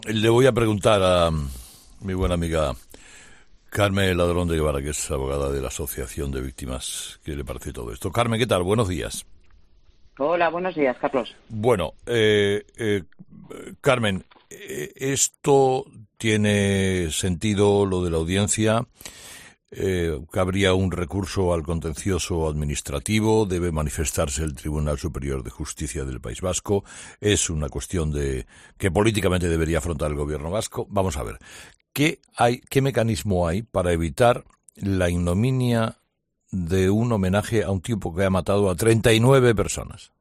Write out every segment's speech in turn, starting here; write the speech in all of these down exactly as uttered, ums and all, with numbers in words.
Le voy a preguntar a mi buena amiga Carmen Ladrón de Guevara, que es abogada de la Asociación de Víctimas, ¿qué le parece todo esto? Carmen, ¿qué tal? Buenos días. Hola, buenos días, Carlos. Bueno, eh, eh, Carmen, eh, ¿esto tiene sentido, lo de la audiencia? Eh, ¿Cabría un recurso al contencioso administrativo? ¿Debe manifestarse el Tribunal Superior de Justicia del País Vasco? ¿Es una cuestión de que políticamente debería afrontar el gobierno vasco? Vamos a ver, ¿qué hay, qué mecanismo hay para evitar la ignominia de un homenaje a un tipo que ha matado a treinta y nueve personas?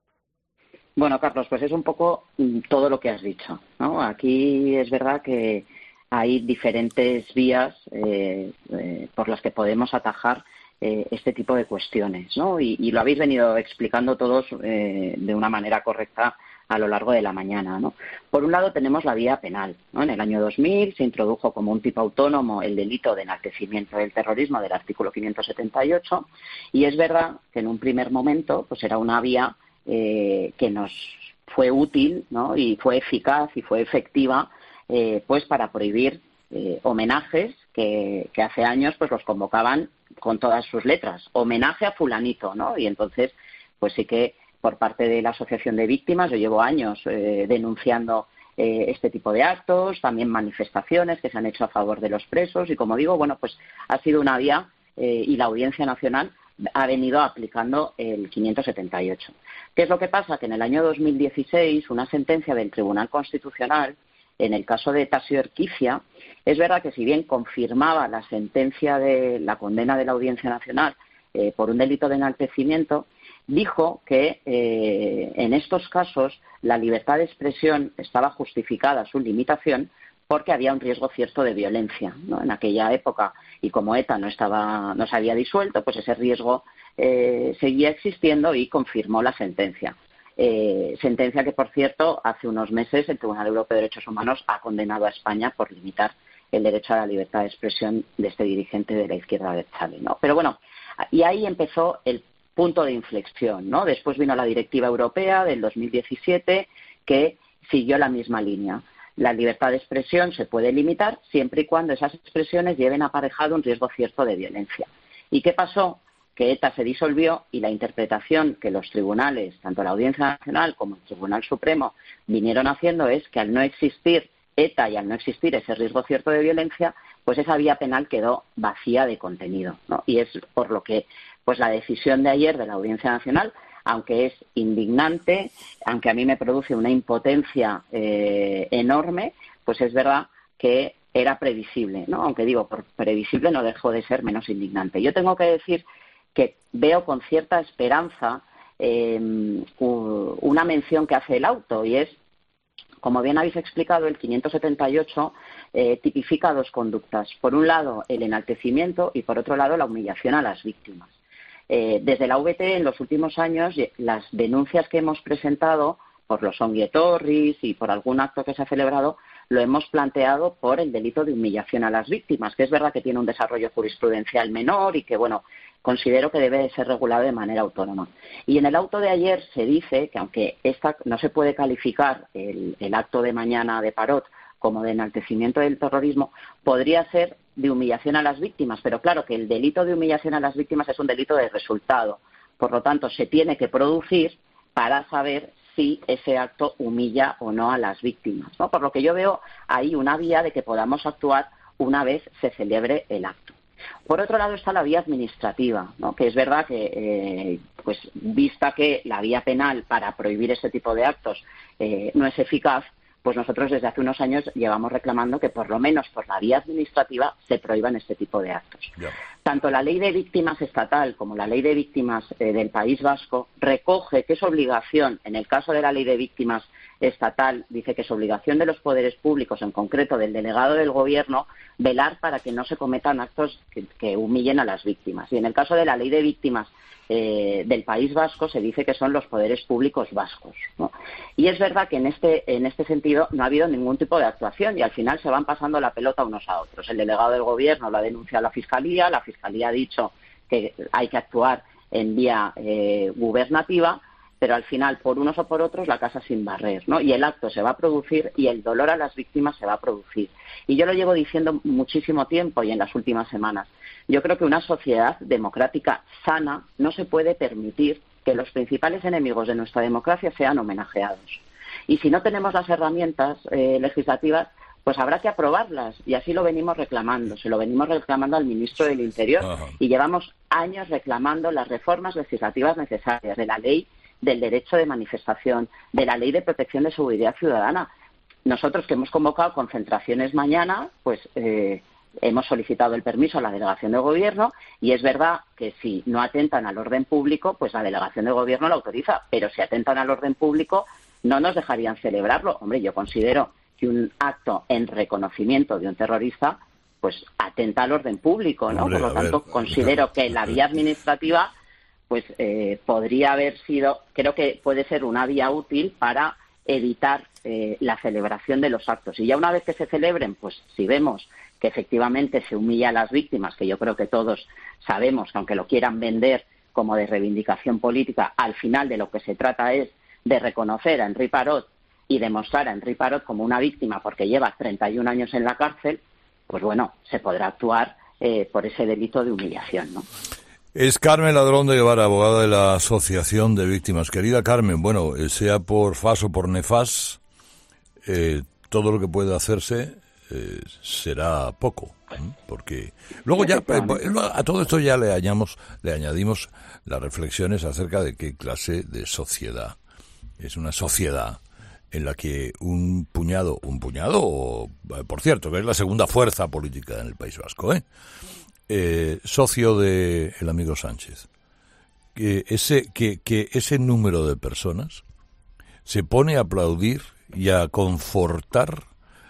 Bueno, Carlos, pues es un poco mm, todo lo que has dicho, ¿no? Aquí es verdad que hay diferentes vías eh, eh, por las que podemos atajar eh, este tipo de cuestiones, ¿no? Y, y lo habéis venido explicando todos eh, de una manera correcta a lo largo de la mañana, ¿no? Por un lado tenemos la vía penal, ¿no? En el año dos mil se introdujo como un tipo autónomo el delito de enaltecimiento del terrorismo del artículo quinientos setenta y ocho y es verdad que en un primer momento pues era una vía eh, que nos fue útil, ¿no? Y fue eficaz y fue efectiva eh, pues para prohibir eh, homenajes que, que hace años pues los convocaban con todas sus letras, homenaje a fulanito, ¿no? Y entonces pues sí que por parte de la Asociación de Víctimas, yo llevo años eh, denunciando eh, este tipo de actos, también manifestaciones que se han hecho a favor de los presos y, como digo, bueno, pues ha sido una vía eh, y la Audiencia Nacional ha venido aplicando el quinientos setenta y ocho. ¿Qué es lo que pasa? Que en el año dos mil dieciséis una sentencia del Tribunal Constitucional, en el caso de Tasio Erquicia, es verdad que si bien confirmaba la sentencia de la condena de la Audiencia Nacional eh, por un delito de enaltecimiento, dijo que eh, en estos casos la libertad de expresión estaba justificada su limitación porque había un riesgo cierto de violencia, ¿no? En aquella época, y como ETA no estaba, no se había disuelto, pues ese riesgo eh, seguía existiendo y confirmó la sentencia. Eh, sentencia que, por cierto, hace unos meses el Tribunal Europeo de Derechos Humanos ha condenado a España por limitar el derecho a la libertad de expresión de este dirigente de la izquierda de Chale, ¿no? Pero bueno, y ahí empezó el punto de inflexión, ¿no? Después vino la Directiva Europea del dos mil diecisiete que siguió la misma línea. La libertad de expresión se puede limitar siempre y cuando esas expresiones lleven aparejado un riesgo cierto de violencia. ¿Y qué pasó? Que ETA se disolvió y la interpretación que los tribunales, tanto la Audiencia Nacional como el Tribunal Supremo, vinieron haciendo es que al no existir ETA y al no existir ese riesgo cierto de violencia, pues esa vía penal quedó vacía de contenido, ¿no? Y es por lo que pues la decisión de ayer de la Audiencia Nacional, aunque es indignante, aunque a mí me produce una impotencia eh, enorme, pues es verdad que era previsible, ¿no? Aunque digo, por previsible no dejó de ser menos indignante. Yo tengo que decir que veo con cierta esperanza eh, una mención que hace el auto, y es, como bien habéis explicado, el quinientos setenta y ocho eh, tipifica dos conductas. Por un lado, el enaltecimiento y, por otro lado, la humillación a las víctimas. Eh, desde la V T, en los últimos años, las denuncias que hemos presentado por los ongi etorris y por algún acto que se ha celebrado, lo hemos planteado por el delito de humillación a las víctimas, que es verdad que tiene un desarrollo jurisprudencial menor y que, bueno, considero que debe de ser regulado de manera autónoma. Y en el auto de ayer se dice que, aunque esta no se puede calificar el, el acto de mañana de Parot como de enaltecimiento del terrorismo, podría ser de humillación a las víctimas, pero claro que el delito de humillación a las víctimas es un delito de resultado. Por lo tanto, se tiene que producir para saber si ese acto humilla o no a las víctimas, ¿no? Por lo que yo veo ahí una vía de que podamos actuar una vez se celebre el acto. Por otro lado está la vía administrativa, ¿no? Que es verdad que, eh, pues vista que la vía penal para prohibir este tipo de actos eh, no es eficaz, pues nosotros desde hace unos años llevamos reclamando que por lo menos por la vía administrativa se prohíban este tipo de actos. Yeah. Tanto la ley de víctimas estatal como la ley de víctimas eh, del País Vasco recoge que es obligación, en el caso de la ley de víctimas estatal, dice que es obligación de los poderes públicos, en concreto del delegado del Gobierno, velar para que no se cometan actos que, que humillen a las víctimas. Y en el caso de la ley de víctimas Eh, del País Vasco se dice que son los poderes públicos vascos, ¿no? Y es verdad que en este, en este sentido no ha habido ningún tipo de actuación y al final se van pasando la pelota unos a otros. El delegado del Gobierno lo ha denunciado a la Fiscalía, la Fiscalía ha dicho que hay que actuar en vía eh, gubernativa, pero al final, por unos o por otros, la casa sin barrer, ¿no? Y el acto se va a producir y el dolor a las víctimas se va a producir. Y yo lo llevo diciendo muchísimo tiempo y en las últimas semanas. Yo creo que una sociedad democrática sana no se puede permitir que los principales enemigos de nuestra democracia sean homenajeados. Y si no tenemos las herramientas eh, legislativas, pues habrá que aprobarlas, y así lo venimos reclamando. Se lo venimos reclamando al ministro del Interior. Ajá. Y llevamos años reclamando las reformas legislativas necesarias de la ley del derecho de manifestación, de la ley de protección de seguridad ciudadana. Nosotros, que hemos convocado concentraciones mañana, pues eh, hemos solicitado el permiso a la delegación de gobierno, y es verdad que si no atentan al orden público, pues la delegación de gobierno lo autoriza, pero si atentan al orden público no nos dejarían celebrarlo. Hombre, yo considero que un acto en reconocimiento de un terrorista pues atenta al orden público, ¿no? Hombre, Por lo tanto, ver. considero que la vía administrativa pues eh, podría haber sido, creo que puede ser una vía útil para evitar eh, la celebración de los actos. Y ya una vez que se celebren, pues si vemos que efectivamente se humilla a las víctimas, que yo creo que todos sabemos que aunque lo quieran vender como de reivindicación política, al final de lo que se trata es de reconocer a Henri Parot y demostrar a Henri Parot como una víctima porque lleva treinta y un años en la cárcel, pues bueno, se podrá actuar eh, por ese delito de humillación, ¿no? Es Carmen Ladrón de Guevara, abogada de la Asociación de Víctimas. Querida Carmen, bueno, sea por fas o por nefas, eh, todo lo que pueda hacerse eh, será poco, ¿eh? Porque luego ya eh, a todo esto ya le añadimos, le añadimos las reflexiones acerca de qué clase de sociedad es una sociedad en la que un puñado, un puñado, por cierto, que es la segunda fuerza política en el País Vasco, ¿eh? Eh, socio de el amigo Sánchez, que ese que, que ese número de personas se pone a aplaudir y a confortar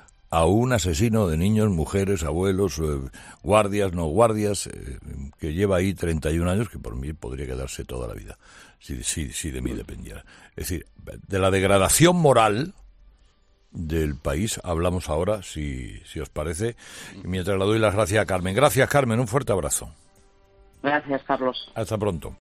a un asesino de niños, mujeres, abuelos, eh, guardias, no guardias, eh, que lleva ahí treinta y un años, que por mí podría quedarse toda la vida, si, si, si de mí dependiera. Es decir, de la degradación moral del país hablamos ahora, si, si os parece, mientras le doy las gracias a Carmen. Gracias, Carmen, un fuerte abrazo. Gracias, Carlos. Hasta pronto.